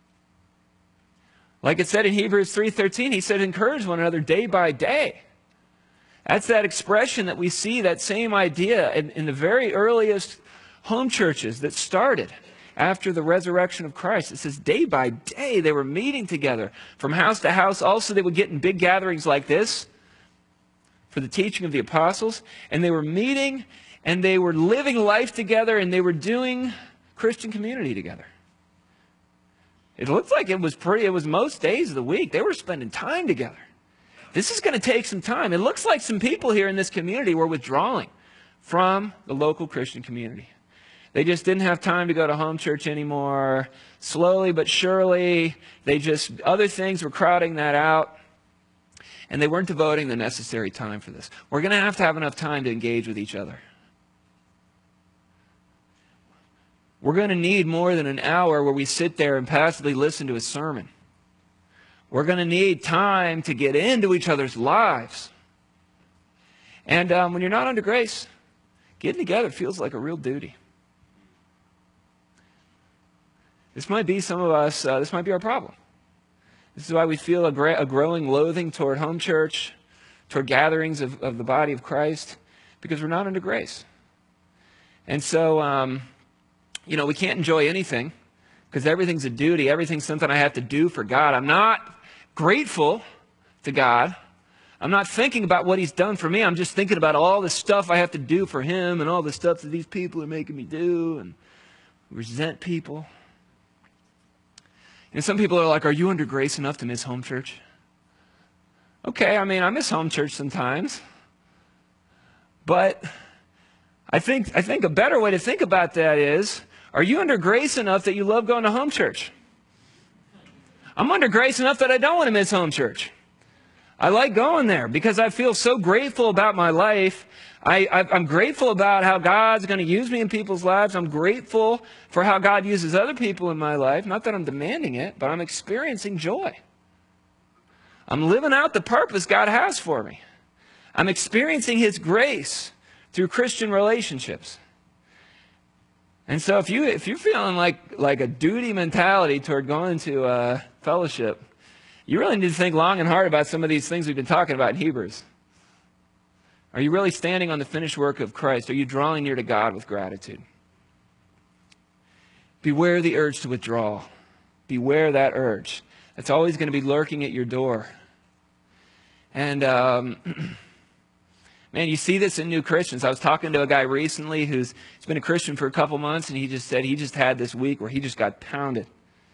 Like it said in Hebrews three thirteen, he said, encourage one another day by day. That's that expression that we see, that same idea in, in the very earliest home churches that started after the resurrection of Christ. It says day by day they were meeting together from house to house. Also, they would get in big gatherings like this for the teaching of the apostles. And they were meeting and they were living life together and they were doing Christian community together. It looked like it was pretty, it was most days of the week. They were spending time together. This is going to take some time. It looks like some people here in this community were withdrawing from the local Christian community. They just didn't have time to go to home church anymore. Slowly but surely, they just, other things were crowding that out. And they weren't devoting the necessary time for this. We're going to have to have enough time to engage with each other. We're going to need more than an hour where we sit there and passively listen to a sermon. We're going to need time to get into each other's lives. And um, when you're not under grace, getting together feels like a real duty. This might be some of us, uh, this might be our problem. This is why we feel a, gra- a growing loathing toward home church, toward gatherings of, of the body of Christ, because we're not under grace. And so, um, you know, we can't enjoy anything because everything's a duty. Everything's something I have to do for God. I'm not grateful to God. I'm not thinking about what he's done for me. I'm just thinking about all the stuff I have to do for him and all the stuff that these people are making me do and resent people. And some people are like, are you under grace enough to miss home church? Okay, I mean, I miss home church sometimes. But I think, I think a better way to think about that is, are you under grace enough that you love going to home church? I'm under grace enough that I don't want to miss home church. I like going there because I feel so grateful about my life. I, I, I'm grateful about how God's going to use me in people's lives. I'm grateful for how God uses other people in my life. Not that I'm demanding it, but I'm experiencing joy. I'm living out the purpose God has for me. I'm experiencing his grace through Christian relationships. And so if, you, if you're feeling like, like a duty mentality toward going to uh, fellowship, you really need to think long and hard about some of these things we've been talking about in Hebrews. Are you really standing on the finished work of Christ? Are you drawing near to God with gratitude? Beware the urge to withdraw. Beware that urge. That's always going to be lurking at your door. And, um, man, you see this in new Christians. I was talking to a guy recently who's he's been a Christian for a couple months, and he just said he just had this week where he just got pounded.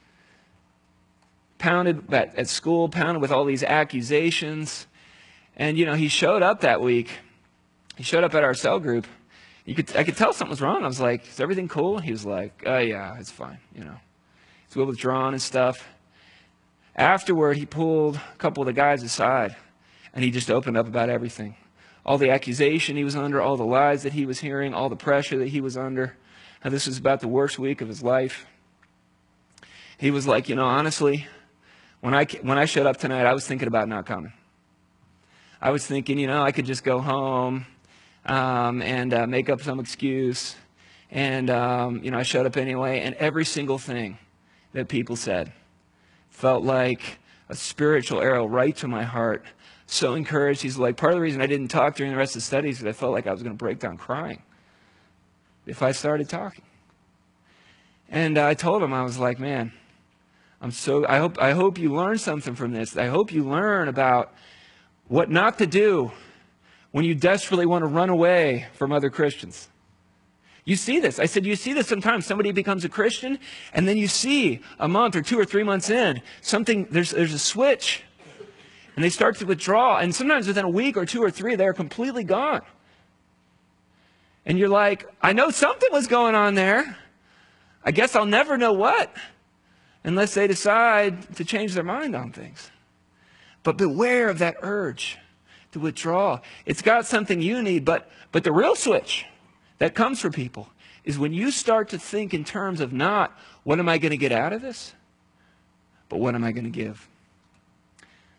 Pounded at, at school, pounded with all these accusations. And, you know, he showed up that week. He showed up at our cell group. You could, I could tell something was wrong. I was like, is everything cool? He was like, oh, yeah, it's fine, you know. He's a little withdrawn and stuff. Afterward, he pulled a couple of the guys aside, and he just opened up about everything. All the accusation he was under, all the lies that he was hearing, all the pressure that he was under. How this was about the worst week of his life. He was like, you know, honestly, when I, when I showed up tonight, I was thinking about not coming. I was thinking, you know, I could just go home um, and uh, make up some excuse. And, um, you know, I showed up anyway. And every single thing that people said felt like a spiritual arrow right to my heart. So encouraged. He's like, part of the reason I didn't talk during the rest of the studies is I felt like I was going to break down crying if I started talking. And uh, I told him, I was like, man, I'm so, I hope, I hope you learn something from this. I hope you learn about what not to do when you desperately want to run away from other Christians. You see this. I said, you see this sometimes. Somebody becomes a Christian, and then you see a month or two or three months in, something, there's, there's a switch, and they start to withdraw. And sometimes within a week or two or three, they're completely gone. And you're like, I know something was going on there. I guess I'll never know what, unless they decide to change their mind on things. But beware of that urge to withdraw. It's got something you need, but, but the real switch that comes for people is when you start to think in terms of not, what am I going to get out of this? But what am I going to give?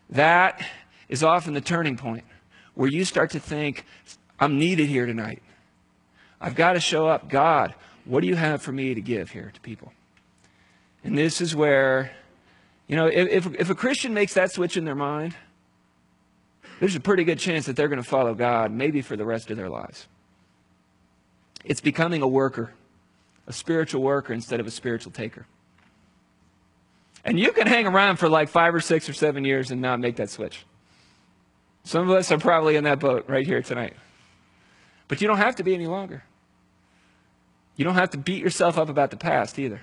that is often the turning point where you start to think, I'm needed here tonight. I've got to show up. God, what do you have for me to give here to people? And this is where, you know, if, if a Christian makes that switch in their mind, there's a pretty good chance that they're going to follow God, maybe for the rest of their lives. It's becoming a worker, a spiritual worker instead of a spiritual taker. And you can hang around for like five or six or seven years and not make that switch. Some of us are probably in that boat right here tonight. But you don't have to be any longer. You don't have to beat yourself up about the past either.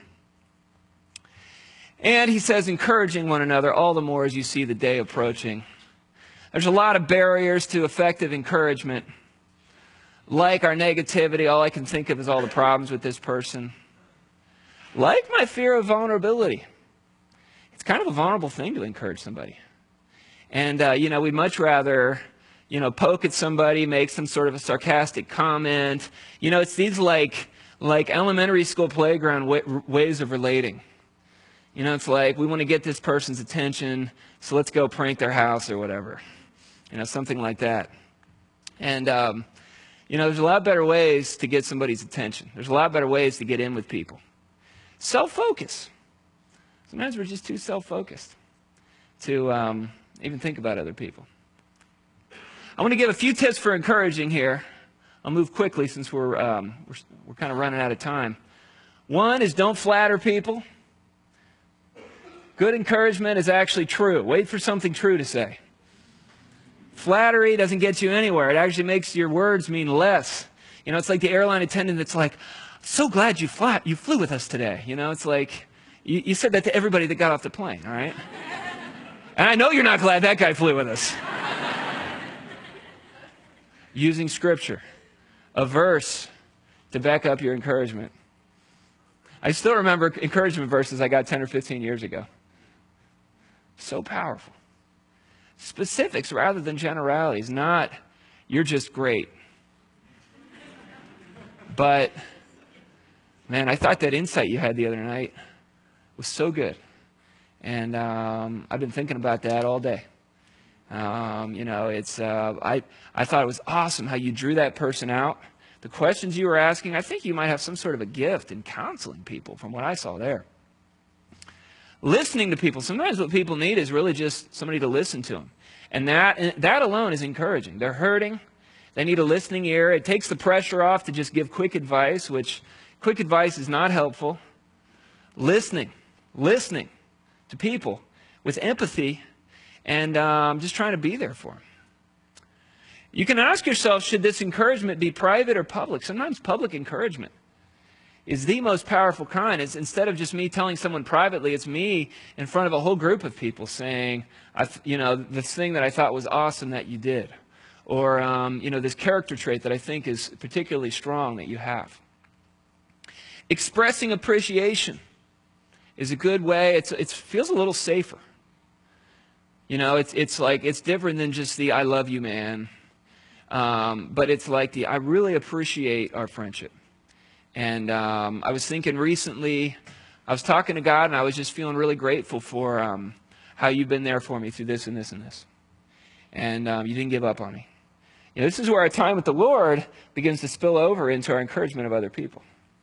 And he says, encouraging one another all the more as you see the day approaching. There's a lot of barriers to effective encouragement. Like our negativity, all I can think of is all the problems with this person. Like my fear of vulnerability. It's kind of a vulnerable thing to encourage somebody. And, uh, you know, we'd much rather, you know, poke at somebody, make some sort of a sarcastic comment. You know, it's these like, like elementary school playground way, ways of relating. You know, it's like, we want to get this person's attention, so let's go prank their house or whatever. You know, something like that. And, um, you know, there's a lot better ways to get somebody's attention. There's a lot better ways to get in with people. Self-focus. Sometimes we're just too self-focused to um, even think about other people. I want to give a few tips for encouraging here. I'll move quickly since we're, um, we're, we're kind of running out of time. One is don't flatter people. Good encouragement is actually true. Wait for something true to say. Flattery doesn't get you anywhere. It actually makes your words mean less. You know, it's like the airline attendant that's like, so glad you, flat, you flew with us today. You know, it's like, you, you said that to everybody that got off the plane, all right? And I know you're not glad that guy flew with us. Using scripture, a verse to back up your encouragement. I still remember encouragement verses I got ten or fifteen years ago. So powerful. Specifics rather than generalities, not you're just great. But, man, I thought that insight you had the other night was so good. And um, I've been thinking about that all day. Um, you know, it's uh, I, I thought it was awesome how you drew that person out. The questions you were asking, I think you might have some sort of a gift in counseling people from what I saw there. Listening to people. Sometimes what people need is really just somebody to listen to them. And that, that alone is encouraging. They're hurting. They need a listening ear. It takes the pressure off to just give quick advice, which quick advice is not helpful. Listening. Listening to people with empathy and um, just trying to be there for them. You can ask yourself, should this encouragement be private or public? Sometimes public encouragement is the most powerful kind. It's instead of just me telling someone privately, it's me in front of a whole group of people saying, I, you know, this thing that I thought was awesome that you did. Or, um, you know, this character trait that I think is particularly strong that you have. Expressing appreciation is a good way. It's, it feels a little safer. You know, it's, it's like, it's different than just the I love you, man. Um, but it's like the I really appreciate our friendship. And um, I was thinking recently, I was talking to God, and I was just feeling really grateful for um, how you've been there for me through this and this and this. And um, you didn't give up on me. You know, this is where our time with the Lord begins to spill over into our encouragement of other people.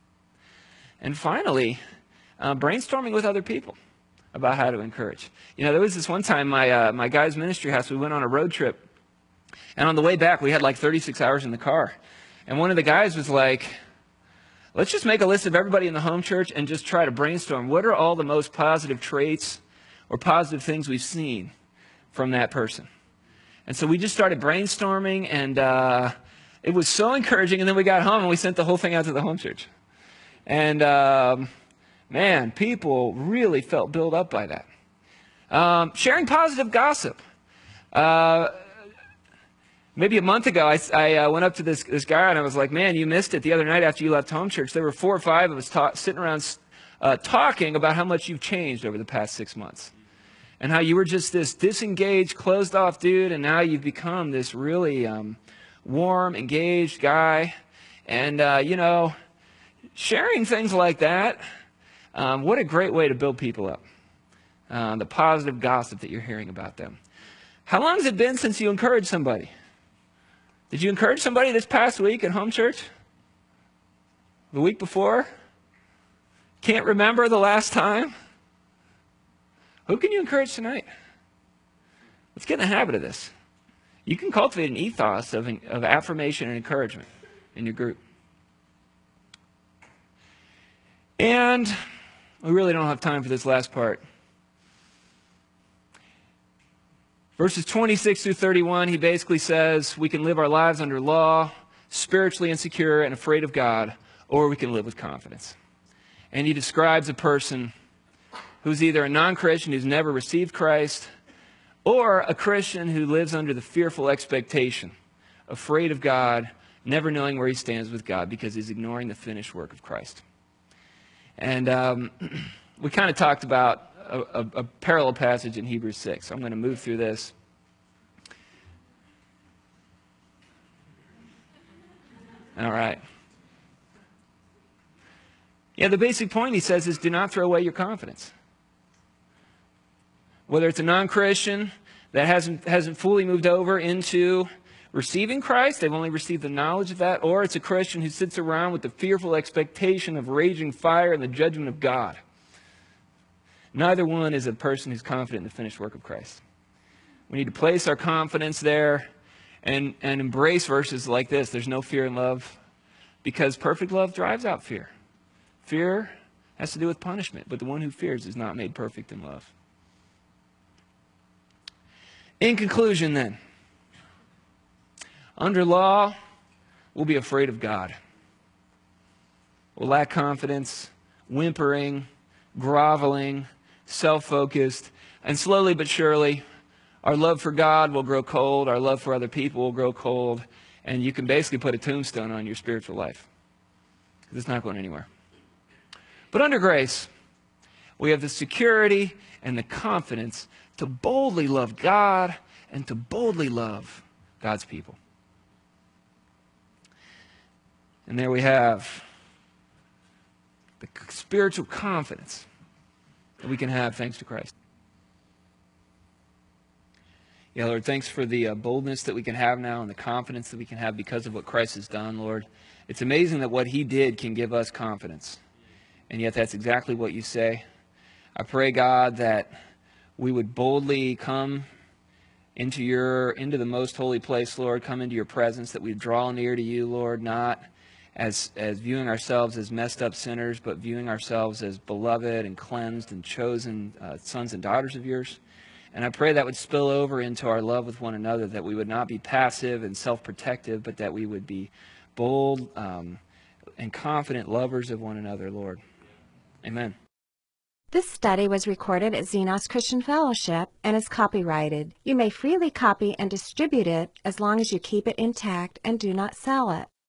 And finally, uh, brainstorming with other people about how to encourage. You know, there was this one time, my, uh, my guy's ministry house, we went on a road trip. And on the way back, we had like thirty-six hours in the car. And one of the guys was like, let's just make a list of everybody in the home church and just try to brainstorm. What are all the most positive traits or positive things we've seen from that person? And so we just started brainstorming, and uh, it was so encouraging. And then we got home, and we sent the whole thing out to the home church. And, um, man, people really felt built up by that. Um, sharing positive gossip. Uh, Maybe a month ago, I, I uh, went up to this, this guy, and I was like, man, you missed it the other night after you left home church. There were four or five of us ta- sitting around uh, talking about how much you've changed over the past six months. And how you were just this disengaged, closed-off dude, and now you've become this really um, warm, engaged guy. And, uh, you know, sharing things like that, um, what a great way to build people up. Uh, the positive gossip that you're hearing about them. How long has it been since you encouraged somebody? Did you encourage somebody this past week at home church? The week before? Can't remember the last time? Who can you encourage tonight? Let's get in the habit of this. You can cultivate an ethos of, of affirmation and encouragement in your group. And we really don't have time for this last part. Verses twenty-six through thirty-one, he basically says we can live our lives under law, spiritually insecure and afraid of God, or we can live with confidence. And he describes a person who's either a non-Christian who's never received Christ, or a Christian who lives under the fearful expectation, afraid of God, never knowing where he stands with God because he's ignoring the finished work of Christ. And um, we kind of talked about a, a, a parallel passage in Hebrews six. So I'm going to move through this. All right. Yeah, the basic point, he says, is do not throw away your confidence. Whether it's a non-Christian that hasn't, hasn't fully moved over into receiving Christ, they've only received the knowledge of that, or it's a Christian who sits around with the fearful expectation of raging fire and the judgment of God. Neither one is a person who's confident in the finished work of Christ. We need to place our confidence there and, and embrace verses like this. There's no fear in love, because perfect love drives out fear. Fear has to do with punishment, but the one who fears is not made perfect in love. In conclusion, then, under law, we'll be afraid of God. We'll lack confidence, whimpering, groveling, self-focused, and slowly but surely, our love for God will grow cold, our love for other people will grow cold, and you can basically put a tombstone on your spiritual life, because it's not going anywhere. But under grace, we have the security and the confidence to boldly love God and to boldly love God's people. And there we have the spiritual confidence that we can have thanks to Christ. Yeah, Lord, thanks for the uh, boldness that we can have now and the confidence that we can have because of what Christ has done, Lord. It's amazing that what he did can give us confidence. And yet that's exactly what you say. I pray, God, that we would boldly come into your into the most holy place, Lord, come into your presence, that we draw near to you, Lord, not as as viewing ourselves as messed up sinners, but viewing ourselves as beloved and cleansed and chosen uh, sons and daughters of yours. And I pray that would spill over into our love with one another, that we would not be passive and self-protective, but that we would be bold um, and confident lovers of one another, Lord. Amen. This study was recorded at Xenos Christian Fellowship and is copyrighted. You may freely copy and distribute it as long as you keep it intact and do not sell it.